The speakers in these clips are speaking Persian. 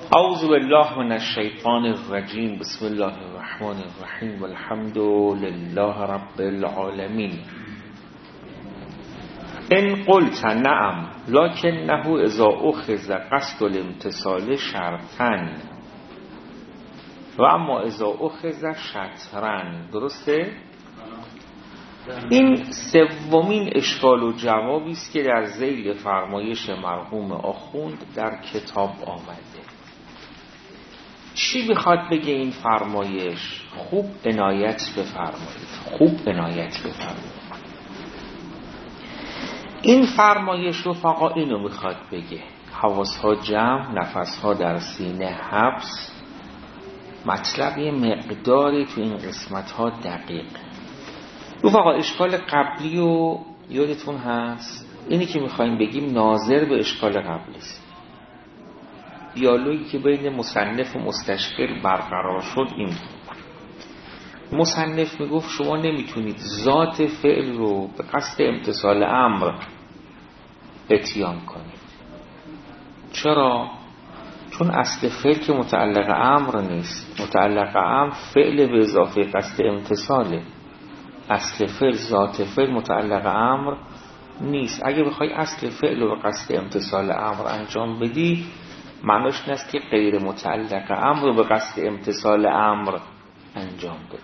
اعوذ بالله من الشیطان الرجیم. بسم الله الرحمن الرحیم والحمد لله رب العالمین. ان قلت نعم لکنه اذا اخذ قصد الامتثال شرطا و اما اذا اخذ شطرا. درسته؟ این سومین اشکال و جوابی است که در ذیل فرمایش مرحوم آخوند در کتاب آمده. چی میخواد بگه این فرمایش؟ خوب عنایت بفرمایید. این فرمایش رفقا اینو میخواد بگه: حواسها جمع، نفسها در سینه حبس. مطلب یه مقداری تو این قسمت ها دقیق. رفقا اشکال قبلی و یادتون هست، اینی که میخوایم بگیم ناظر به اشکال قبلی است. دیالوگی که بین مصنف و مستشکل برقرار شد این بود. مصنف میگفت شما نمیتونید ذات فعل رو به قصد امتثال امر اتیان کنید. چرا؟ چون اصل فعل که متعلق امر نیست. متعلق امر فعل به اضافه قصد امتثاله. اصل فعل ذات فعل متعلق امر نیست. اگه بخوای اصل فعل رو به قصد امتثال امر انجام بدی، معناش این است که غیر متعلق امر رو به قصد امتثال امر انجام بده.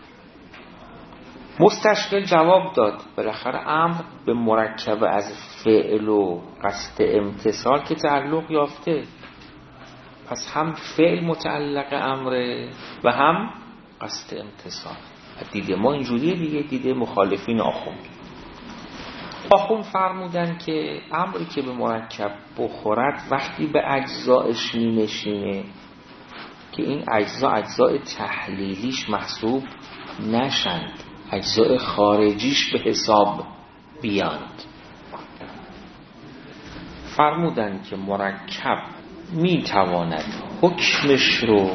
مستشکل جواب داد بالاخره امر به مرکب از فعل و قصد امتثال که تعلق یافته، پس هم فعل متعلق امره و هم قصد امتثال. دیده ما اینجوریه دیگه، دیده مخالفین آخوند فرمودن که امری که به مرکب بخورد وقتی به اجزایش نشینه که این اجزای تحلیلیش محسوب نشند، اجزای خارجیش به حساب بیاند. فرمودن که مرکب میتواند حکمش رو،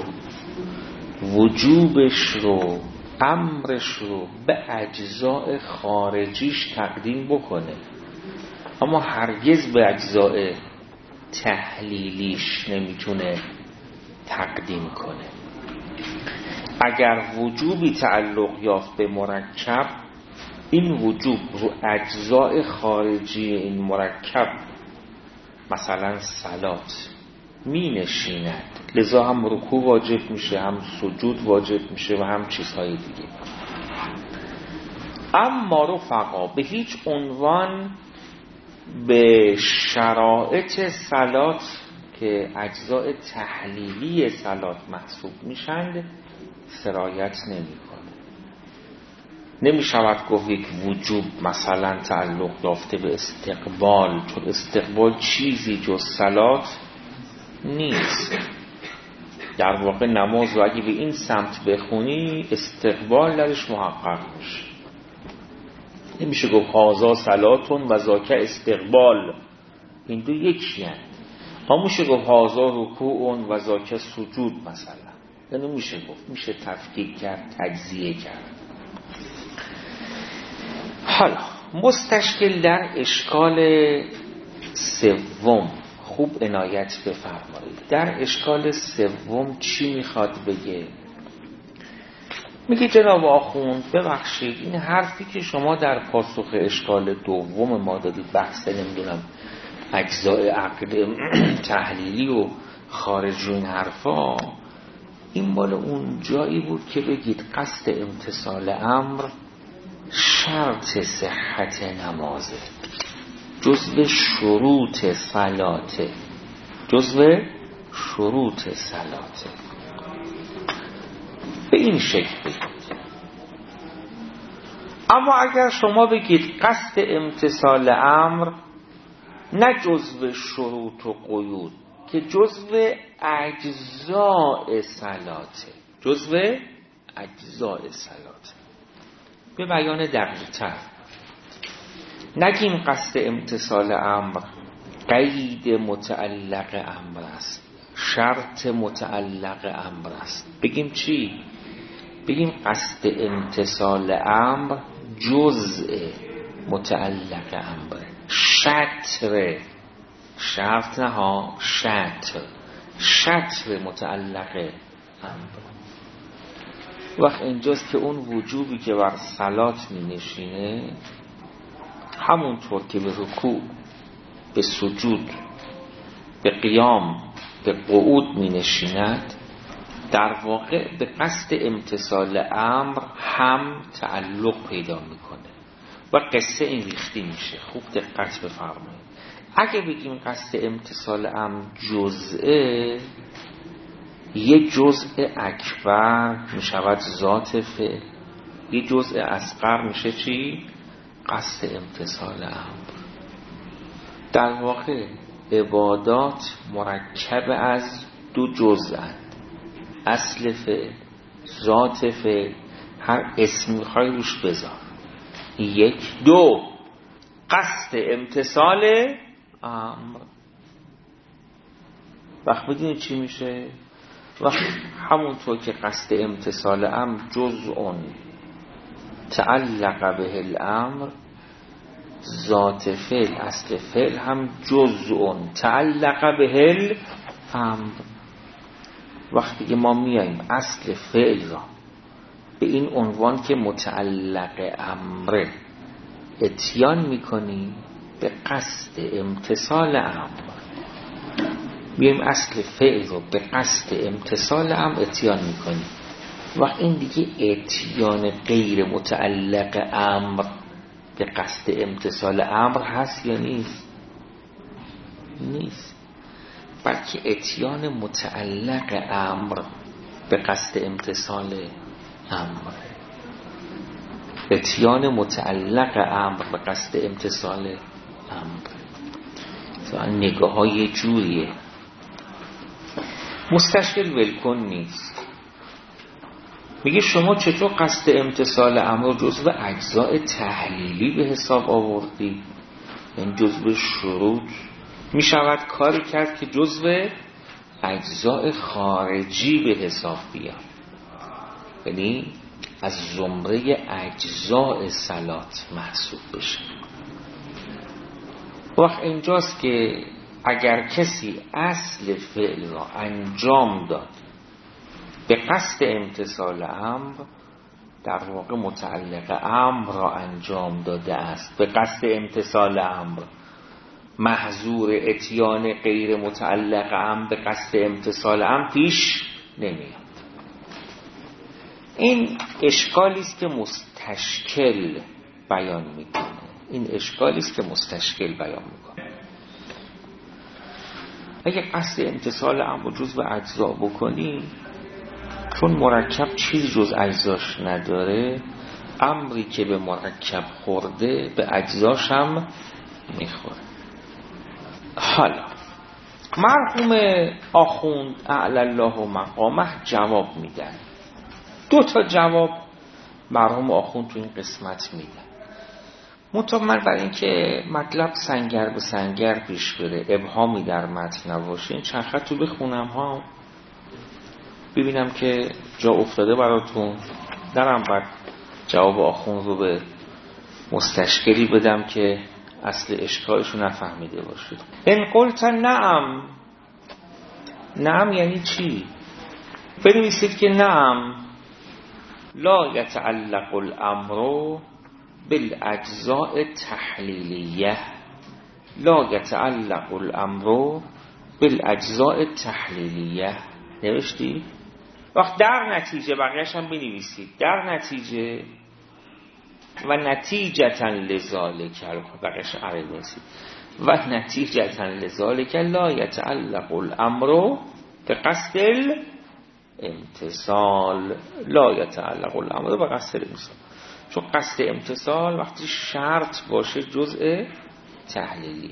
وجوبش رو، امرش رو به اجزای خارجیش تقدیم بکنه، اما هرگز به اجزای تحلیلیش نمیتونه تقدیم کنه. اگر وجوبی تعلق یافت به مرکب، این وجوب رو اجزای خارجی این مرکب، مثلا صلات، می نشیند، لذا هم رکوع واجب میشه، هم سجود واجب میشه و هم چیزهای دیگه. اما رفقا به هیچ عنوان به شرایط صلات که اجزای تحلیلی صلات محسوب میشند سرایت نمیکنه. نمیشود گفت یک وجوب مثلا تعلق یافته به استقبال، چون استقبال چیزی جز صلات نیست. در واقع نماز رو اگه به این سمت بخونی استقبال درش محقق میشه. نمیشه گفت هازا صلاتون و ذاک استقبال، این دو یکی هست. ها میشه گفت هازا رکوعون و ذاک سجود مثلا، یعنی میشه گفت، میشه تفکیک کرد، تجزیه کرد. حالا مستشکل در اشکال سوم خوب عنایت بفرمایید. در اشکال سوم چی میخواد بگه؟ میگه جناب آخوند ببخشید این حرفی که شما در پاسخ اشکال دوم ما دادید، بحث نمیدونم اجزای عقل تحلیلی و خارج و این حرفا، این مال اون جایی بود که بگید قصد امتثال امر شرط صحت نمازه، جزء شروط صلاته، به این شکل بگید. اما اگر شما بگید قصد امتثال امر نه جزء شروط و قیود، که جزء اجزاء صلاته، به بیان دقیق‌تر نگیم قصد امتثال امر قید متعلق امر است، شرط متعلق امر است. بگیم چی؟ بگیم قصد امتثال امر جزء متعلق امر، شرط نه ها، شرط شطر متعلق امر. وقت اینجاست که اون وجوبی که بر صلات می نشینه همونطور که به رکوع، به سجود، به قیام، به قعود می نشیند، در واقع به قصد امتثال امر هم تعلق پیدا میکنه و قصه این ریختی میشه. خوب دقت بفرمایید. اگه بگیم قصد امتثال امر جزئه، یه جزء اکبر میشود ذات فعل، یه جزء اصغر میشه چی؟ قصد امتثال امر. در واقع عبادات مرکب از دو جزء، اصل فعل، ذات فعل، هر اسم میخوای روش بذار. یک. دو، قصد امتثال امر. وقت میدونی چی میشه؟ وقت همونطور که قصد امتثال امر جزء تعلق به الامر، ذات فعل، اصل فعل هم جزء تعلق به الامر. وقتی که ما میاییم اصل فعل را به این عنوان که متعلق امره اتیان میکنیم به قصد امتثال امر، میاییم اصل فعل رو به قصد امتثال امر اتیان میکنیم. وقت این دیگه اتیان غیر متعلق امر به قصد امتثال امر هست یا نیست؟ نیست. بلکه اتیان متعلق امر به قصد امتثال امر، اتیان متعلق امر به قصد امتثال امر. نگاه های جوریه. مستشکل ولکن نیست. میگه شما چطور قصد امتثال امر جزو اجزاء تحلیلی به حساب آوردی؟ این جزو شروط می شود کاری کرد که جزو اجزاء خارجی به حساب بیاد، یعنی از زمره اجزاء صلات محسوب بشه. وقت اینجاست که اگر کسی اصل فعل را انجام داد به قصد امتثال امر، در واقع متعلق امر را انجام داده است به قصد امتثال امر. محظور اتیان غیر متعلق امر به قصد امتثال امر پیش نمیاد. این اشکالی است که مستشکل بیان میکنه. این اشکالی است که مستشکل بیان میکنه. اگه قصد امتثال امر جزء اجزا بکنی، چون مرکب چیز جز اجزاش نداره، امری که به مرکب خورده به اجزاش هم میخوره. حالا مرحوم آخوند اعلی الله مقامه جواب میدن. 2 تا جواب مرحوم آخوند تو این قسمت میدن. مطمئن برای این که مطلب سنگر به سنگر پیش بره، ابهامی در متن نباشه، این چند خط رو بخونم ها، ببینم که جا افتاده براتون. درم بعد جواب آخوند رو به مستشکلی بدم که اصل اشکالشو نفهمیده باشید. ان قلت نعم، نعم یعنی چی؟ بنویسید که نعم لا یتعلق الامر بالاجزاء تحلیلیه، لا یتعلق الامر بالاجزاء تحلیلیه. نوشتی؟ وقت در نتیجه بقیه‌اش هم بنویسید. در نتیجه و نتیجتاً لذالک، بقیه‌اش عربی نویسید. و نتیجتاً لذالک لا یتعلق الامر بقصد الامتثال، لا یتعلق الامر بقصد الامتثال. چون قصد امتثال وقتی شرط باشه جزء تحلیلی.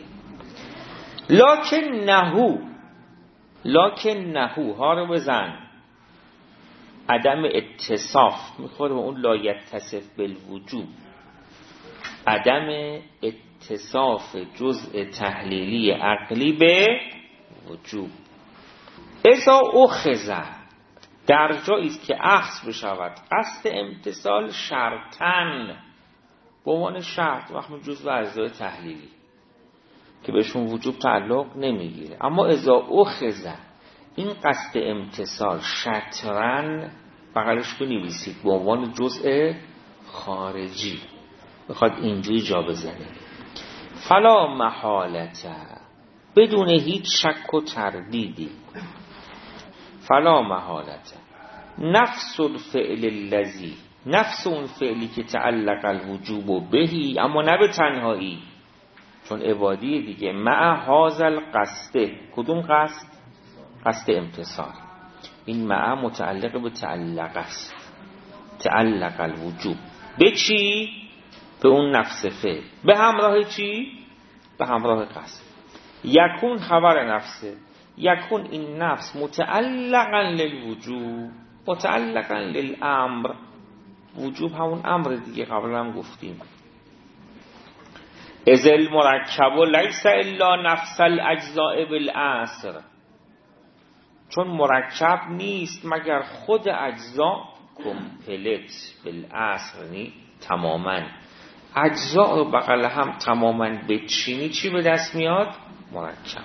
لکن نهو ها رو بزن، عدم اتصاف میخوره به اون لا یتصف بالوجوب، عدم اتصاف جزء تحلیلی عقلی به وجوب. اذا اخذ، در جایی است که اخذ بشود قصد امتثال شرطن، به عنوان شرط، وقتی جزء اجزای تحلیلی که بهشون وجوب تعلق نمیگیره. اما اذا اخذ، این قصد امتصال شطرن بغلش بنویسید به عنوان جزء خارجی، بخواد اینجوری جا بزنه. فلا محالته، بدون هیچ شک و تردیدی. فلا محالته نفس الفعل الذی، نفس اون فعلی که تعلق الوجوب بهی، اما نه به تنهایی، چون عبادی دیگه. مع هذا القصد، کدوم قصد؟ قصد امتصال. این مع متعلق به تعلق است. تعلق الوجوب به چی؟ به اون نفس فعل. به همراه چی؟ به همراه قصد. یکون خبر نفسه، یکون این نفس متعلقا للوجوب، متعلقا للامر. وجوب همون امر دیگه، قبلا هم گفتیم. اذ المرکب لیس الا نفس الاجزاء بالاصل، چون مرکب نیست مگر خود اجزا کمپلت بالاصل، یعنی تماما. اجزا رو بغل هم تماما بچینی چی به دست میاد؟ مرکب.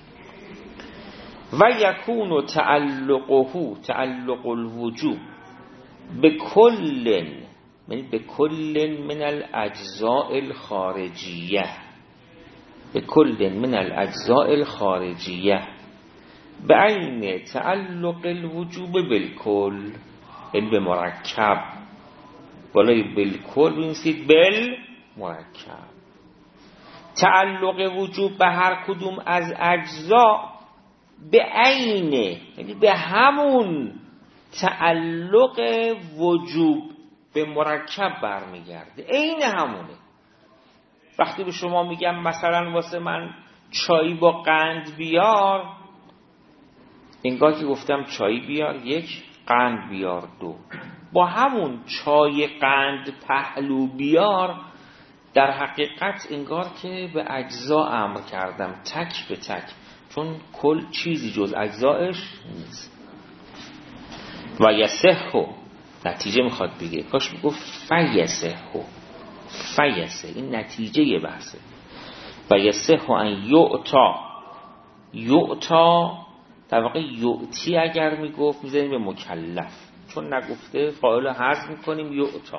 و یکون تعلقه، تعلق الوجوب به کل، یعنی به کل من الاجزاء الخارجیه، به کل من الاجزاء الخارجیه به عین تعلق الوجوب بالکل، یعنی به مرکب. بالای بالکل بنویسید بالمرکب. تعلق وجوب به هر کدوم از اجزا به عین، یعنی به همون تعلق وجوب به مرکب برمیگرده، عین همونه. وقتی به شما میگم مثلا واسه من چای با قند بیار، انگار که گفتم چای بیار 1، قند بیار 2. با همون چای قند پهلو بیار، در حقیقت انگار که به اجزا امر کردم تک به تک، چون کل چیزی جز اجزایش نیست. و یصح، نتیجه میخواد بگه، کاش میگفت فیصح، فیصح این نتیجه بحثه. و یصح ان یعطا، یعطا در واقع یعطی اگر میگفت میذاریم به مکلف، چون نگفته فاعل حذف میکنیم یعطا.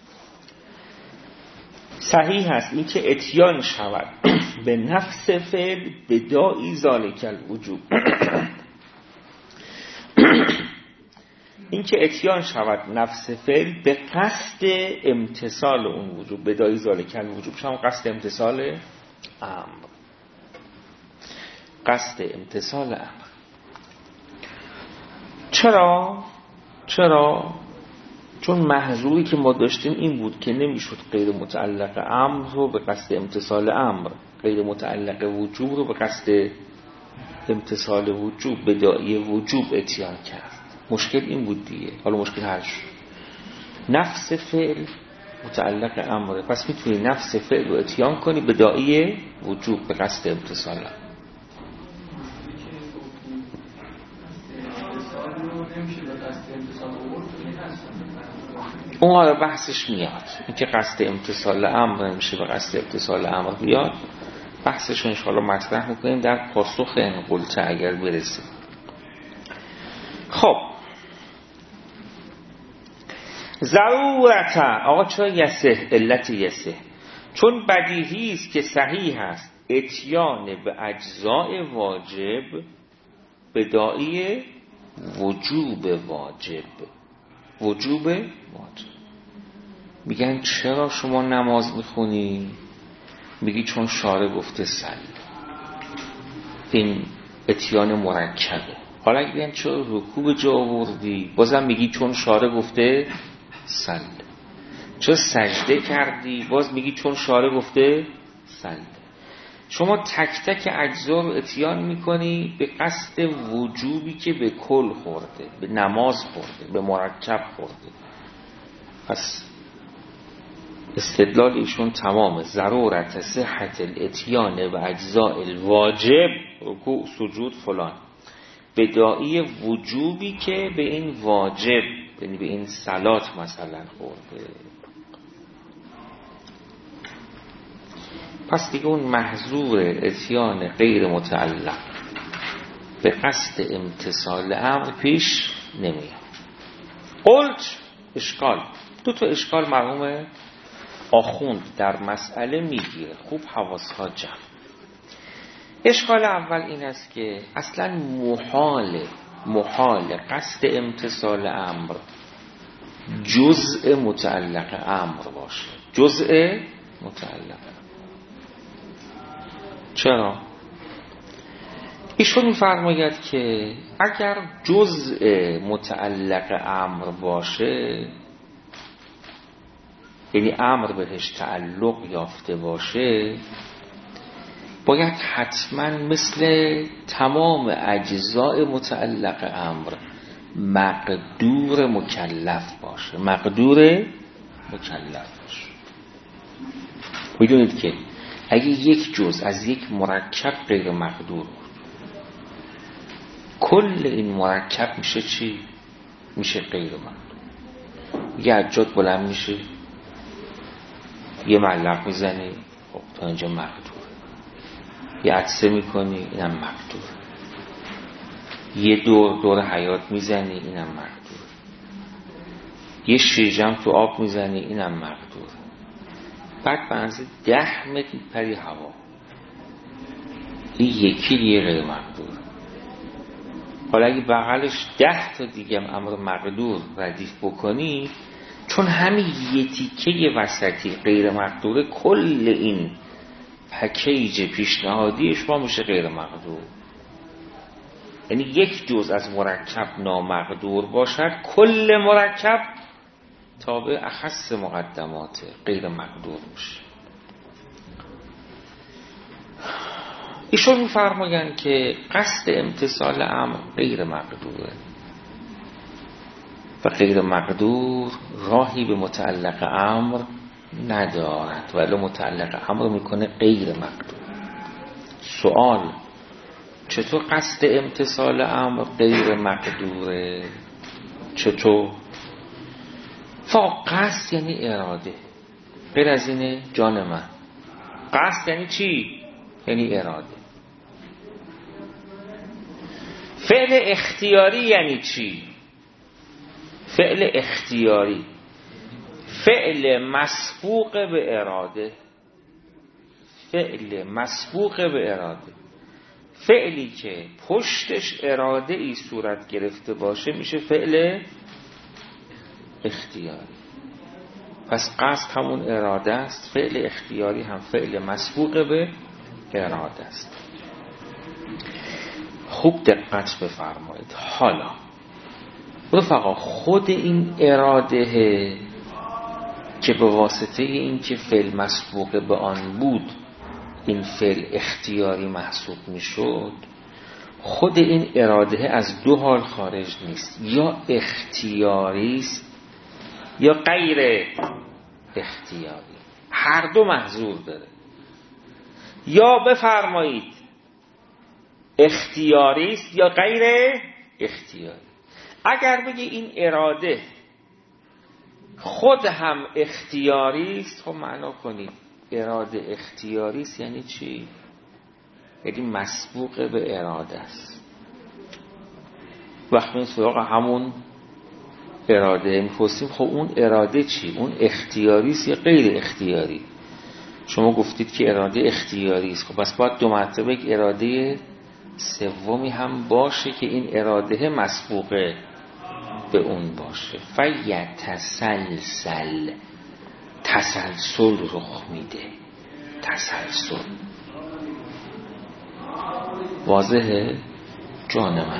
صحیح هست این که اتیان شود به نفس فعل بداعی ذالک الوجوب، این که اتیان شود نفس فعل به قصد امتصال اون وجوب، بداعی ذالک الوجوب، شما قصد امتصال امر، قصد امتصال امر. چرا؟ چون محظوری که ما داشتیم این بود که نمیشد غیر متعلق امر رو به قصد امتصال امر، غیر متعلق وجوب رو به قصد امتصال وجوب، بداعی وجوب اتیان کرد. مشکل این بود دیگه. حالا مشکل حل شد. نفس فعل متعلق امره، پس میتونی نفس فعل رو اتیان کنی بداعی وجوب به قصد امتصال. اون حالا بحثش میاد، این که قصد امتصال امر نمیشه به قصد امتصال امر بیاد، بحثش انشاءالله مطرح میکنیم در پاسخ این قلته اگر برسیم. خب ضرورتا، آقا چرا یسه؟ علت یسه چون بدیهی است که صحیح است اتیان به اجزاء واجب بداعی وجوب واجب، وجوب واجب. میگن چرا شما نماز میخونی؟ میگی چون شارع گفته صلی، این اتیان مرکبه. حالا اگه بگن چرا رکوع به جا آوردی؟ بازم میگی چون شارع گفته صلی. چرا سجده کردی؟ باز میگی چون شارع گفته صلی. شما تک تک اجزا رو اتیان میکنی به قصد وجوبی که به کل خورده، به نماز خورده، به مرکب خورده. پس استدلال ایشون تمامه. ضرورت صحت الاتیان و اجزاء الواجب، رکوع سجود فلان، بداعی وجوبی که به این واجب، یعنی به این صلات مثلا خورده. پس دیگه اون محظور اتیان غیر متعلق به قصد امتثال امر پیش نمیاد. قلت اشکال، دو تا اشکال مرحوم آخوند در مسئله میگیره. خوب حواسها جمع. اشکال اول این است که اصلا محال قصد امتثال امر جزء متعلق امر باشه. جزء متعلق. چرا؟ ایشون می‌فرماید که اگر جزء متعلق امر باشه، یعنی امر بهش تعلق یافته باشه، باید حتما مثل تمام اجزاء متعلق امر مقدور مکلف باشه. مقدور مکلف باشه. میدونید که اگه یک جزء از یک مرکب غیر مقدور بود، کل این مرکب میشه چی؟ میشه غیر مقدور. یه عجاد بلند میشه، یه معلق میزنی، خب تا اینجا مقدور. یه عدسه میکنی، اینم مقدور. یه دور حیات میزنی، اینم مقدور. یه شیرجم تو آب میزنی، اینم مقدور. بعد بنزه 10 متر پری هوا، این یکی دیگه غیر مقدور. حالا اگه بغلش 10 تا دیگه امر مقدور ردیف بکنی، چون همین یه تیکه وسطی غیر مقدوره، کل این پکیج پیشنهادیش ما میشه غیر مقدور. یعنی یک جزء از مرکب نامقدور باشد، کل مرکب تابع اخص مقدمات غیر مقدور میشه. ایشون میفرمایند که قصد امتثال امر غیر مقدوره و غیر مقدور راهی به متعلق امر ندارد، ولی متعلق امر میکنه غیر مقدور. سوال: چطور قصد امتثال امر غیر مقدوره؟ چطور؟ قصد یعنی اراده، غیر از اینه جان من. قصد یعنی چی؟ یعنی اراده. فعل اختیاری یعنی چی؟ فعل اختیاری فعل مسبوق به اراده. فعل مسبوق به اراده، فعلی که پشتش اراده ای صورت گرفته باشه میشه فعل اختیاری. پس قصد همون اراده است، فعل اختیاری هم فعل مسبوق به اراده است. خوب دقت بفرمایید. حالا رفقا، خود این اراده که به واسطه این که فعل مسبوق به آن بود این فعل اختیاری محسوب می شد، خود این اراده از دو حال خارج نیست، یا اختیاری است یا غیر اختیاری. هر دو محظور داره. یا بفرمایید اختیاری است یا غیر اختیاری. اگر بگی این اراده خود هم اختیاری است، خب معنا کنید اراده اختیاری است یعنی چی؟ یعنی مسبوق به اراده است. وقتی این سراغ همون اراده می‌پرسیم، خب اون اراده چی؟ اون اختیاری است یا غیر اختیاری؟ شما گفتید که اراده اختیاری است، خب پس باید دو مرتبه یک اراده سومی هم باشه که این اراده مسبوقه به اون باشه. فیتسلسل، تسلسل رخ میده. تسلسل واضحه جان من.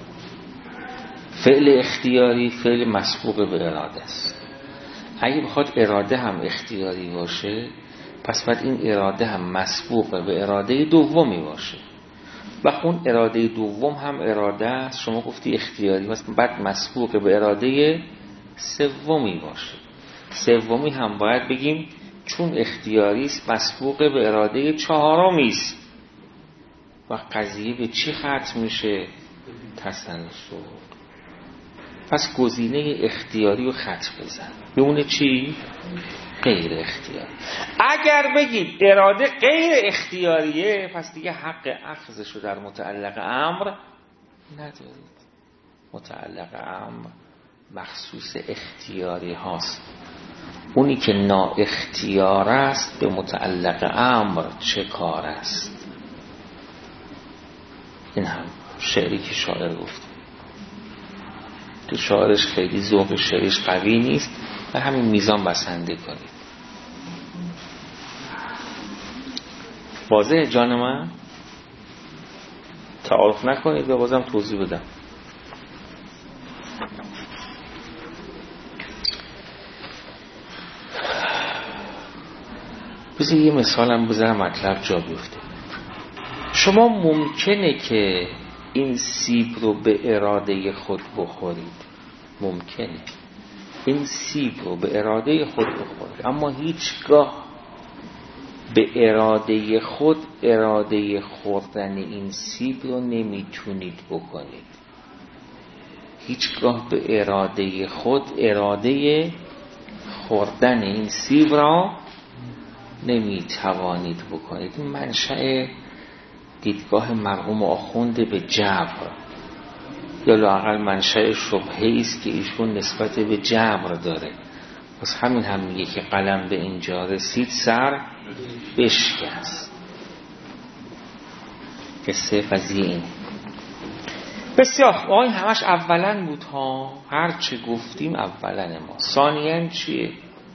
فعل اختیاری فعل مسبوق به اراده است. اگه بخواد اراده هم اختیاری باشه، پس باید این اراده هم مسبوق به اراده دومی باشه. و اون اراده دوم هم اراده است، شما گفتی اختیاری، پس بعد مسبوق به اراده سومی باشه. سومی هم باید بگیم چون اختیاری است مسبوق به اراده چهارمی است. و قضیه به چی ختم میشه؟ تسلسل. پس گزینه اختیاری رو خط بزن، بمونه چی؟ غیر اختیاری. اگر بگید اراده غیر اختیاریه، پس دیگه حق اخذشو در متعلق امر ندارید. متعلق امر مخصوص اختیاری هاست. اونی که نا اختیار است به متعلق امر چه کار است؟ این هم شعری که شاعر گفت که شاعرش خیلی ذوق شعرش قوی نیست و همین میزان بسنده کنید. واضحه جان من؟ تعارف نکنید و بازم توضیح بدم. بذار یه مثالم بذارم مطلب جا بیفته. شما ممکنه که این سیب رو به اراده خود بخورید، ممکنه این سیب رو به اراده خود بخورید، اما هیچگاه به اراده خود اراده خوردن این سیب رو نمیتونید بکنید. هیچگاه به اراده خود اراده خوردن این سیب را نمیتوانید بکنید. این منشأ دیدگاه مرحوم آخوند به جبر یا لااقل منشأ شبهه‌ای است که ایشون نسبت به جبر داره. پس همین هم میگه که قلم به اینجا رسید سر بشکست. قصه قضیه این بسیار آقای همش اولن بود ها، هر چه گفتیم اولن ما. ثانیاً چیه؟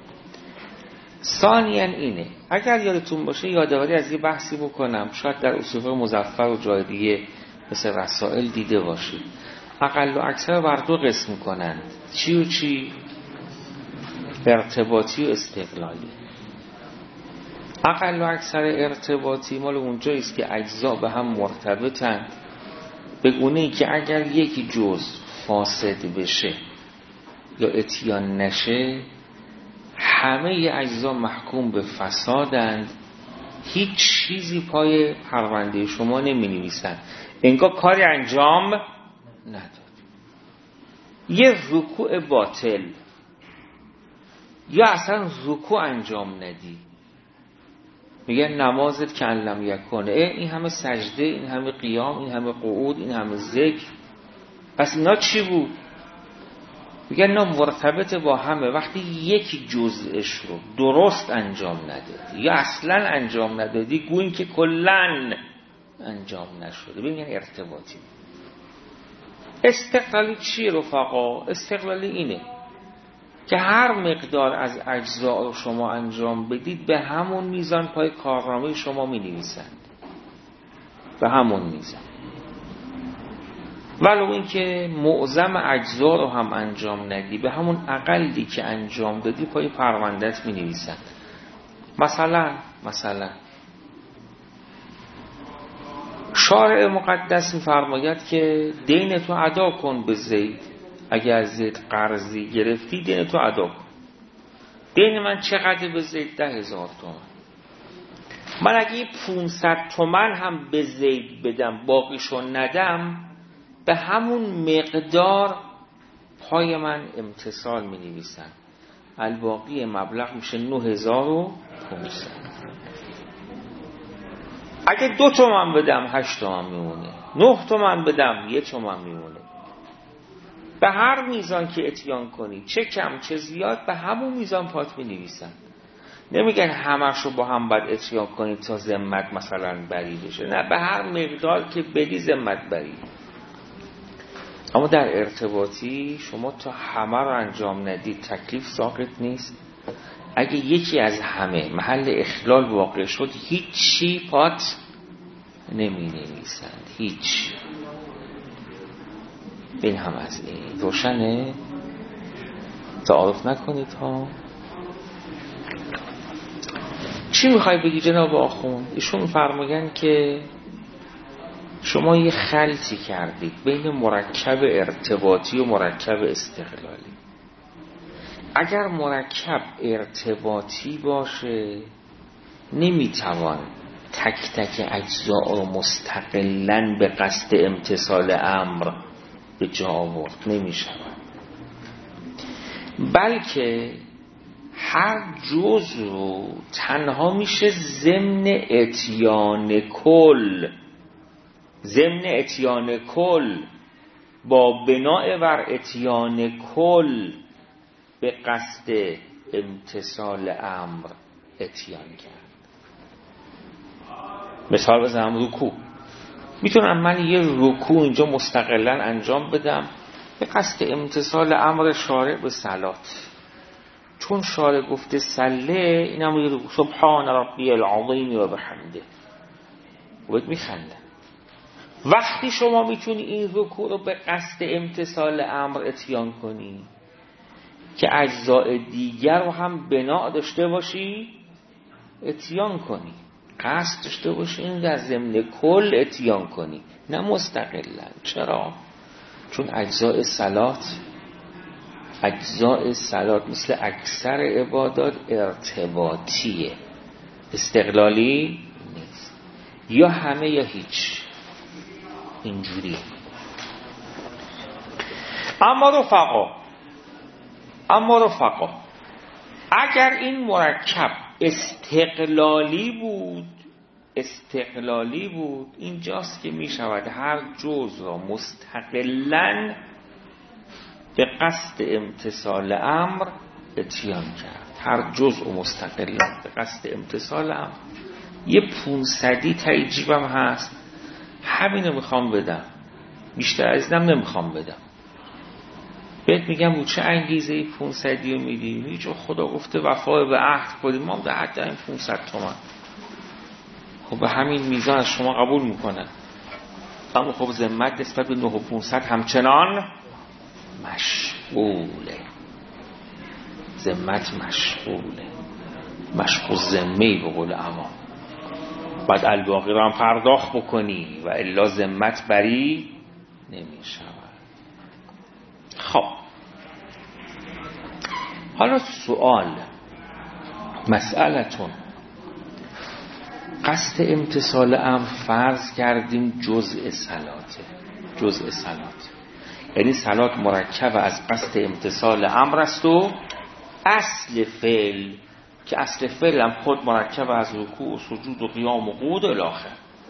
ثانیاً اینه، اگر یادتون باشه یادآوری از یه بحثی بکنم، شاید در اصول مظفر و جای دیگه مثل رسائل دیده باشید. اقل و اکثر بر دو قسم کنند. چی و چی؟ ارتباطی و استقلالی. اقل و اکثر ارتباطی مال اونجاییست که اجزا به هم مرتبطند، به گونه‌ای که اگر یکی جزء فاسد بشه یا اتیان نشه همه اجزا محکوم به فسادند. هیچ چیزی پای پرونده شما نمی نویسن، انگار کاری انجام نداد. یه رکوع باطل یا اصلا رکوع انجام ندی، میگن نمازت که لم یکن. این همه سجده، این همه قیام، این همه قعود، این همه ذکر، پس اینا چی بود؟ میگن اینا مرتبط با همه. وقتی یک جزءش رو درست انجام ندادی یا اصلا انجام ندادی، گویی که کلن انجام نشده. ببینید ارتباطی. استقلالی چیه رفقا؟ استقلالی اینه که هر مقدار از اجزا رو شما انجام بدید به همون میزان پای کارنامه شما می نویسند، به همون میزان. ولو این که معظم اجزا رو هم انجام ندی، به همون اقلی که انجام دادی پای پرونده‌ات می نویسند. مثلا شارع مقدس می‌فرماید که دین تو ادا کن به زید. اگر از زید قرضی گرفتی دین تو ادا کن. دین من چقدر به زید؟ 10,000 تومان. من اگه 500 تومان هم به زید بدم باقیشو ندم، به همون مقدار پای من امتصال می نویسن. الباقی مبلغ میشه 9,500. اگه 2 تومان بدم 8 تومان میمونه، 9 تومان بدم 1 تومان میمونه. به هر میزان که اتیان کنی، چه کم چه زیاد، به همون میزان پات می نویسن. نمیگن همش رو با هم باید اتیان کنی تا ذمت مثلا بری بشه، نه، به هر مقدار که بدی ذمت بری. اما در ارتباطی شما تا همه رو انجام ندید تکلیف ساقط نیست. اگه یکی از همه محل اخلال واقع شد، هیچی پات نمی نویسند، هیچ. این هم از این روشنه. تعارف نکنید ها. چی میخوای بگی جناب آخوند؟ ایشون فرمایند که شما یه خلطی کردید بین مرکب ارتباطی و مرکب استقلالی. اگر مرکب ارتباطی باشه نمیتوان تک تک اجزا رو مستقلاً به قصد امتثال امر به جا آورد، نمیشود. بلکه هر جزء رو تنها میشه ضمن اتیان کل با بناء بر اتیان کل به قصد امتثال امر اتیان کرد. مثال بزنم، رکوع. میتونم من یه رکوع اینجا مستقلا انجام بدم به قصد امتثال امر شارع به صلات، چون شارع گفته صله، اینم یه سبحان ربی العظیم و بحمده، باید میخنده. وقتی شما میتونی این رکوع رو به قصد امتثال امر اتیان کنی که اجزاء دیگر رو هم بنا داشته باشی اتیان کنی، قصد داشته باشی این در ضمن کل اتیان کنی، نه مستقلا. چرا؟ چون اجزاء صلات مثل اکثر عبادات ارتباطیه، استقلالی نیست، یا همه یا هیچ، اینجوری. اما رفقا اگر این مرکب استقلالی بود اینجاست که می شود هر جزء را مستقلاً به قصد امتثال امر اتیان کرد. هر جزء مستقلاً به قصد امتثال امر. یه 500 تجیبم هست، همینو میخوام بدم، بیشتر از اینم نمیخوام بدم. بهت میگم رو چه انگیزه 500 رو میدی؟ میگه خدا گفته وفا به عهد کنیم، ما به عهد این 500 تومان. خب به همین میزان از شما قبول میکنن، اما خب ذمت نسبت به 9500 همچنان مشغوله. ذمت مشغوله، مشغول ذمه‌ای به قول عوام. بعد الباقی رو هم پرداخت بکنی و الا ذمت بری نمیشود. خب حالا سوال، مسئلتون، قصد امتثال امر فرض کردیم جزء صلات، یعنی صلات مرکب از قصد امتثال امر است و اصل فعل، که اصل فعل هم خود مرکب از رکوع و سجود و قیام و قعود الی آخر.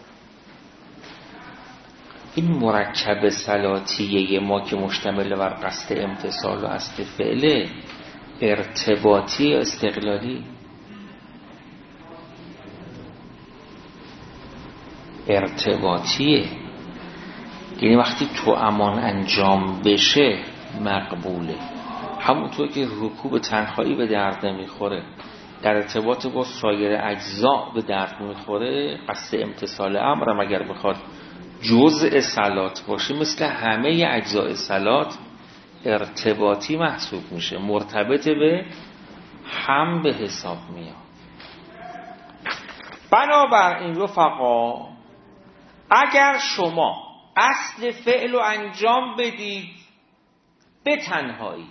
این مرکب صلاتیه ما که مشتمل بر قصد امتثال و اصل فعل ارتباطی استقلالی؟ ارتباطیه، یعنی وقتی تو امان انجام بشه مقبوله. همونطور که رکوع به تنهایی به درد نمیخوره، در ارتباط با سایر اجزا به درد میخوره، قصد امتثال امر اگر بخواد جزء صلات باشه مثل همه اجزای صلات ارتباطی محسوب میشه، مرتبط به هم به حساب میاد. بنابراین رفقا اگر شما اصل فعل رو انجام بدید به تنهایی،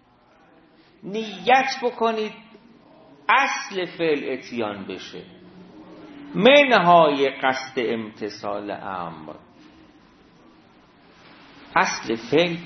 نیت بکنید اصل فعل اتیان بشه منهای قصد امتثال امر، اصل فعل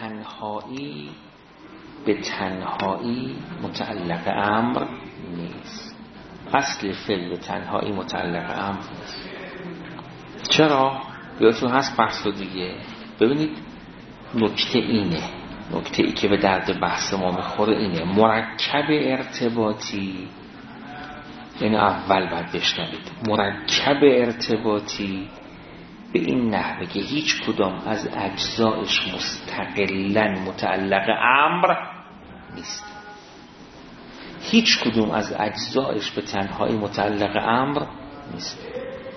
به تنهایی متعلق امر نیست. اصل فعل به تنهایی متعلق امر نیست. چرا؟ یادتون هست بحث دیگه. ببینید نکته ای که به درد بحث ما میخوره اینه، مرکب ارتباطی، یعنی اول باید بشنوید، مرکب ارتباطی به این نحوه که هیچ کدام از اجزایش مستقلاً متعلق امر نیست. هیچ کدوم از اجزایش به تنهایی متعلق امر نیست.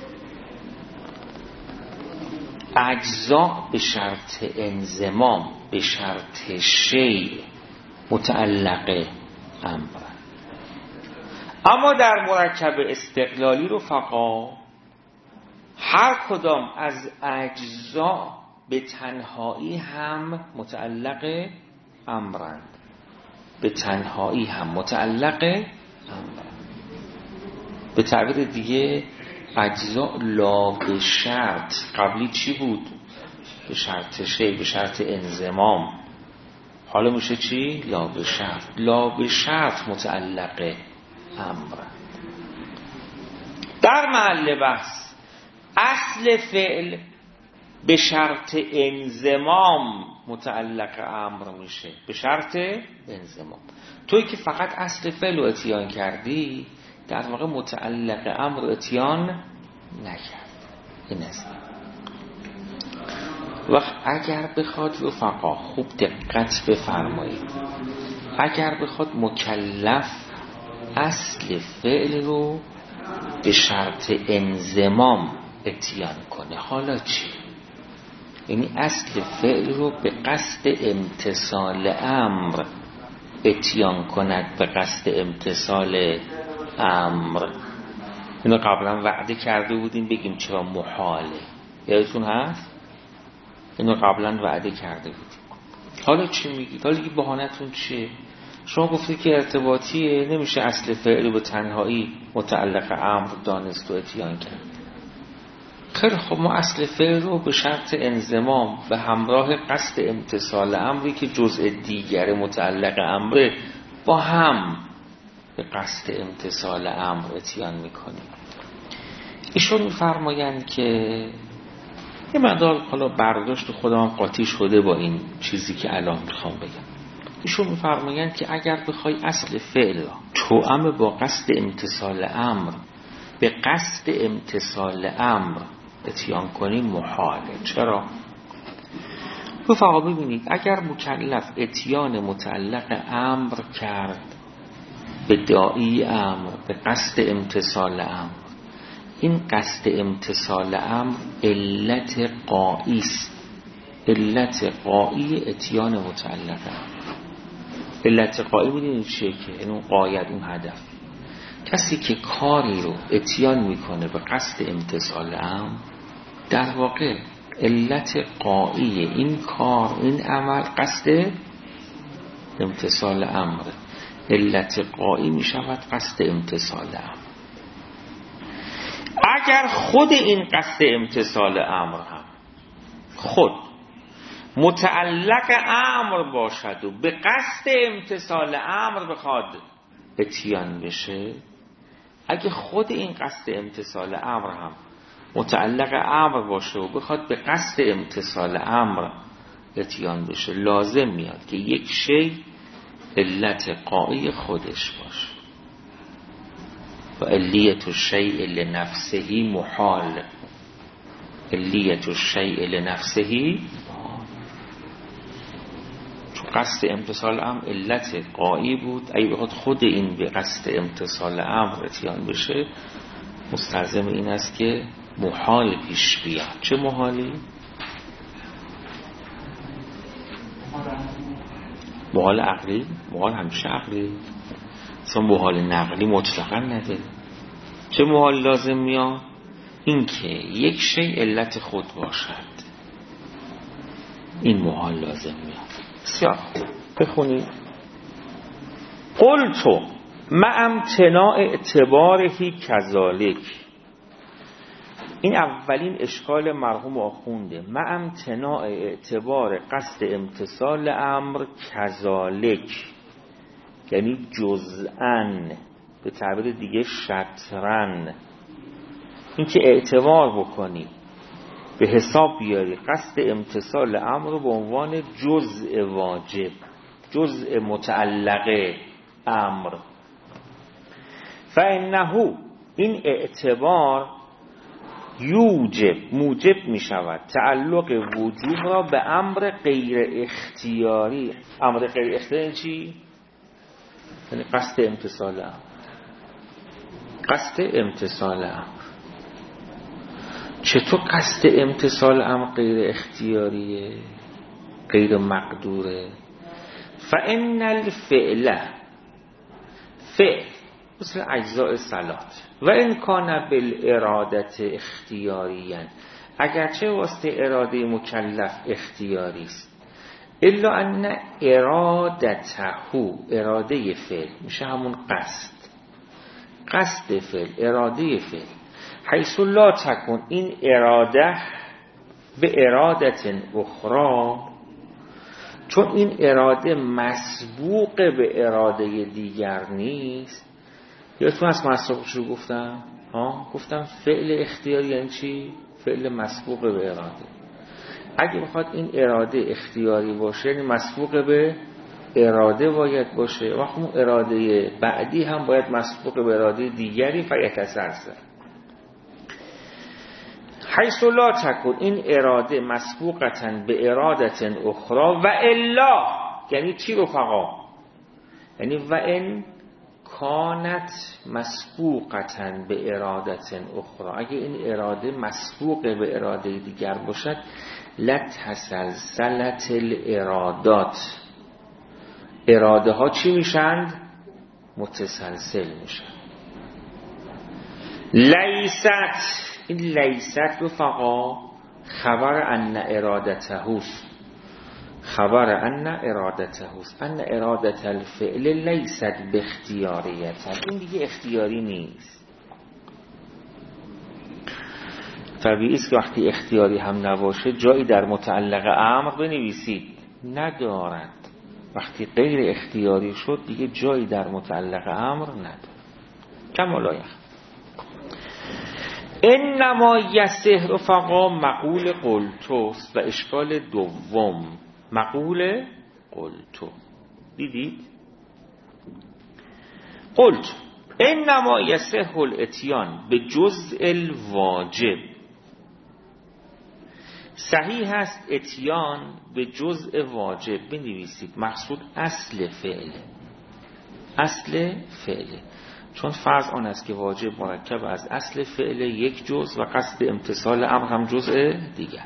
اجزا به شرط انضمام، به شرط شیء متعلق امر. اما در مرکب استقلالی رفقا هر کدام از اجزا به تنهایی هم متعلق امرند، به تنهایی هم متعلق امرند. به تعبیر دیگه اجزا لا به شرط، قبلی چی بود؟ به شرط شیء، به شرط انضمام، حالا میشه چی؟ لا به شرط. لا به شرط متعلق امر. در محل بحث اصل فعل به شرط انضمام متعلق امر میشه، به شرط انضمام. توی که فقط اصل فعل رو اتیان کردی، در واقع متعلق امر رو اتیان نکرد. این است. وقت اگر بخواد رفقا خوب دقت بفرمایید، اگر بخواد مکلف اصل فعل رو به شرط انضمام اتیان کنه، حالا چی؟ یعنی اصل فعل رو به قصد امتصال امر اتیان کند، به قصد امتصال امر. اینو قبلا وعده کرده بودیم بگیم چرا محاله، یادتون هست؟ اینو قبلا وعده کرده بودیم. حالا چی میگید؟ حالا یه بهانتون چیه؟ شما گفتید که ارتباطیه، نمیشه اصل فعل رو به تنهایی متعلق امر دانست و اتیان کرد. خیلی خب، ما اصل فعل رو به شرط انضمام به همراه قصد امتصال امری که جزء دیگر متعلق امره با هم به قصد امتصال امر اتیان میکنیم. ایشون میفرمایند که یه مقدار حالا برداشت خودم قاطی شده با این چیزی که الان میخوام بگم. ایشون میفرمایند که اگر بخوای اصل فعل را توأم با قصد امتصال امر به قصد امتصال امر اتیان کنیم محاله. چرا؟ رفقا ببینید، اگر مکلف اتیان متعلق امر کرد به داعی امر به قصد امتصال امر، این قصد امتصال امر علت قایی است، علت قایی اتیان متعلق امر. علت قایی میدونید چیه؟ که این قاید، اون هدف. کسی که کاری رو اتیان میکنه به قصد امتصال امر، در واقع علت قایی این کار، این عمل قصد امتصال امر، علت قایی میشود قصد امتصال امر. اگر خود این قصد امتصال امر هم خود متعلق امر باشد و به قصد امتصال امر بخواد اتیان بشه، اگه خود این قصد امتصال امر هم متعلق امر باشه و بخواد به قصد امتصال امر اتیان بشه، لازم میاد که یک شی علت قایی خودش باشه. و علیت الشیء لنفسه محال، علیت الشیء لنفسه، چون قصد امتصال امر علت قایی بود، اگه بخواد خود این به قصد امتصال امر اتیان بشه، مستلزم این است که محال پیش بیاد. چه محالی؟ محال عقلی. محال همیشه عقلی، اصلا محال نقلی مطلقا نداره. چه محال لازم میاد؟ این که یک شی علت خود باشد، این محال لازم میاد. بسیار بخونید. قلتو مع امتناع اعتبارهی کذالک. این اولین اشکال مرحوم آخونده. مع امتناع اعتبار قصد امتصال امر کذالک، یعنی جزءاً، به تعبیر دیگه شطراً. این که اعتبار بکنی، به حساب بیاری قصد امتصال امر رو به عنوان جزء واجب، جزء متعلق امر. فإنه، این اعتبار موجب می شود تعلق وجوب را به امر غیر اختیاری. امر غیر اختیاری چی؟ یعنی قصد امتصال امر. قصد امتصال امر. چطور قصد امتصال امر غیر اختیاریه، غیر مقدوره؟ فإن الفعل، فعل مثل اجزاء صلات، و ان کان بالارادت اختیاریا، اگرچه واسطه اراده مکلف اختیاری است، الا ان ارادته، اراده فعل میشه همون قصد فعل، اراده فعل، حیث لا تکن، این اراده به ارادت اخرى، چون این اراده مسبوق به اراده دیگر نیست. یادتون از مسبوقش رو گفتم؟ گفتم فعل اختیاری یعنی چی؟ فعل مسبوق به اراده. اگه بخواد این اراده اختیاری باشه یعنی مسبوق به اراده باید باشه و اون اراده بعدی هم باید مسبوق به اراده دیگری فیتسلسل. حیث لا تکن، این اراده مسبوقتن به ارادتن اخرى و الا، یعنی چی رفقا؟ یعنی و ان کانت مسبوقتن به ارادتن اخرى، اگه این اراده مسبوق به اراده دیگر باشد لتسلسلت الارادات، اراده ها چی میشند؟ متسلسل میشن. لیست، این لیست رفقا خبر ان ارادته، خبر ان ارادته، ان ارادت الفعل لیست باختیاریت، این دیگه اختیاری نیست. طبیعی است که وقتی اختیاری هم نباشه جایی در متعلق امر بنویسید ندارد، وقتی غیر اختیاری شد دیگه جایی در متعلق امر ندارد. کما لا یخفی. انما یصح رفقا مقول قلتوست و اشکال دوم مقول قلتو. دیدید؟ قلت انما یصح الاتیان به جزء الواجب، صحیح است اتیان به جزء واجب بنویسید، مقصود اصل فعل، اصل فعل، چون فرض آن است که واجب مرکب از اصل فعل یک جزء و قصد امتثال امر هم جزء دیگر.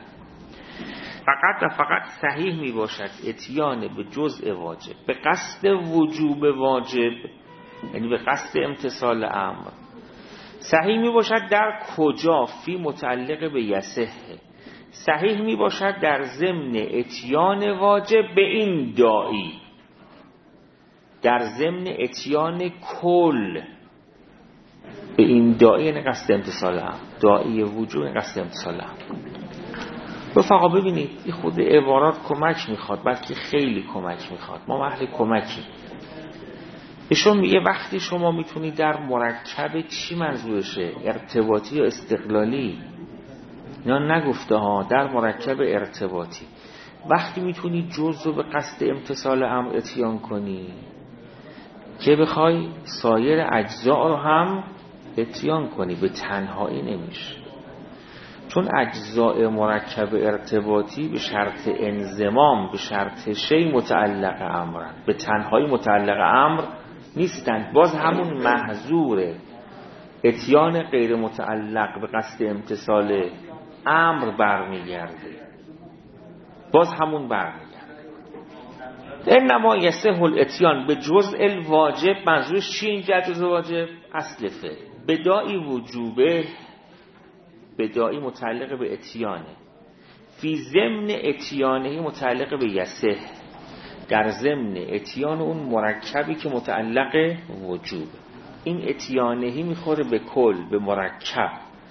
فقط صحیح می باشد اتیان به جزء واجب به قصد وجوب واجب، یعنی به قصد امتثال امر، صحیح می باشد در کجا؟ فی متعلق به یصح، صحیح می باشد در ضمن اتیان واجب به این داعی، در ضمن اتیان کل به این داعی، یعنی قصد امتثال امر، داعی وجوب قصد امتثال امر. رفقا ببینید این خود عبارات کمک میخواد، بلکه خیلی کمک میخواد، ما اهل کمکی. ایشون میگه وقتی شما میتونید در مرکب، چی منظورشه؟ ارتباطی یا استقلالی؟ نه نگفته ها، در مرکب ارتباطی وقتی میتونی جزء به قصد امتثال امر اتیان کنی که بخوای سایر اجزا رو هم اتیان کنی، به تنهایی نمیشه، چون اجزاء مرکب ارتباطی به شرط انضمام، به شرط شی متعلق امرن، به تنهایی متعلق امر نیستند. باز همون محظور اتیان غیر متعلق به قصد امتثال امر برمیگرده، باز همون برمیگرده. انما یصح الاتیان به جزء الواجب، منظورش چی اینجا جزء واجب؟ اصل فعل. بداعی وجوبه، بداعی متعلق به اتیانه، فی ضمن اتیانه متعلق به یصح، در ضمن اتیان اون مرکبی که متعلق وجوب. این اتیانهی میخوره به کل، به مرکب.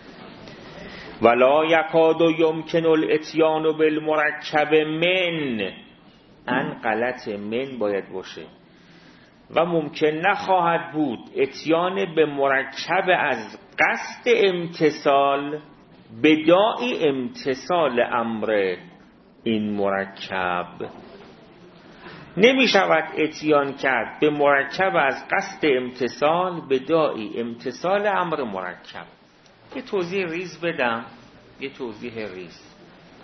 ولا یکاد یمکن الاتیان بالمرکب من، ان غلط من باید باشه و ممکن نخواهد بود اتیان به مرکب از قصد امتثال بداعی امتثال امر این مرکب. نمی شود اتیان کرد به مرکب از قصد امتثال بداعی امتثال امر مرکب. یه توضیح ریز بدم، یه توضیح ریز.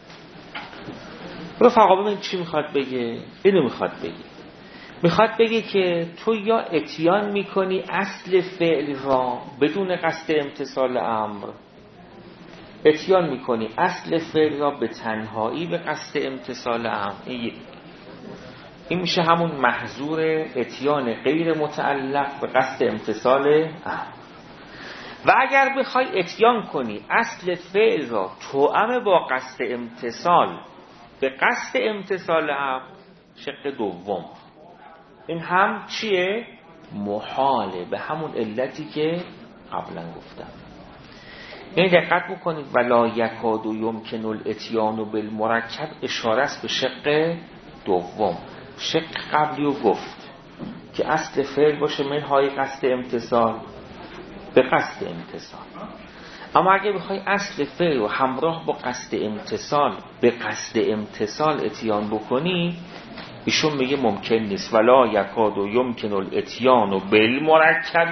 رفقا ببین چی میخواد بگه؟ اینو میخواد بگه، میخواد بگه که تو یا اتیان میکنی اصل فعل را بدون قصد امتثال امر، اتیان میکنی اصل فعل را به تنهایی به قصد امتثال امر. این میشه همون محظور اتیان غیر متعلق به قصد امتثال امر. و اگر بخوای اتیان کنی اصل فعل را توأم با قصد امتثال به قصد امتثال امر، شق دوم، این هم چیه؟ محاله، به همون علتی که قبلا گفتم. این دقت بکنید ولا یکاد یمکن الاتیان بالمرکب اشاره است به شق دوم. شق قبلی رو گفت که اصل فعل باشه منهای قصد امتثال به قصد امتثال. اما اگه بخوای اصل فعل و همراه با قصد امتصال به قصد امتصال اتیان بکنی، ایشون میگه ممکن نیست. ولا یکاد و یمکن الاتیان و بالمرکب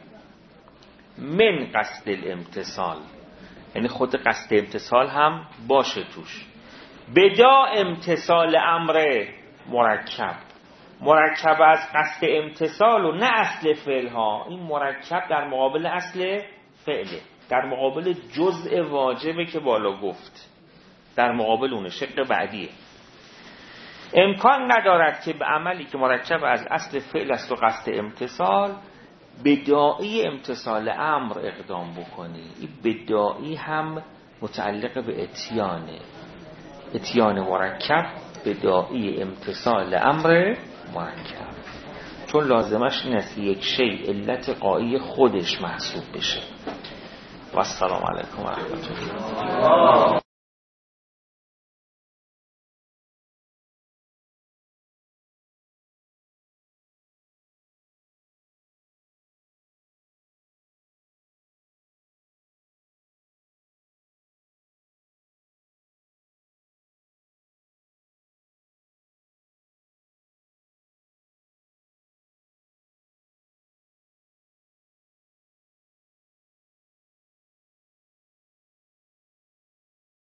من قصد الامتصال، یعنی خود قصد امتصال هم باشه توش. بدا امتصال امر مرکب از قصد امتصال و نه اصل فعل ها. این مرکب در مقابل اصل فعله، در مقابل جزء واجبه که بالا گفت، در مقابل اونه، شق بعدیه. امکان ندارد که به عملی که مرکب از اصل فعل است و قصد امتصال بداعی امتصال امر اقدام بکنی. این بداعی هم متعلق به اتیانه، اتیان مرکب بداعی امتصال امر مرکب، چون لازمش این است یک شی علت قایی خودش محسوب بشه. و السلام علیکم و رحمت الله.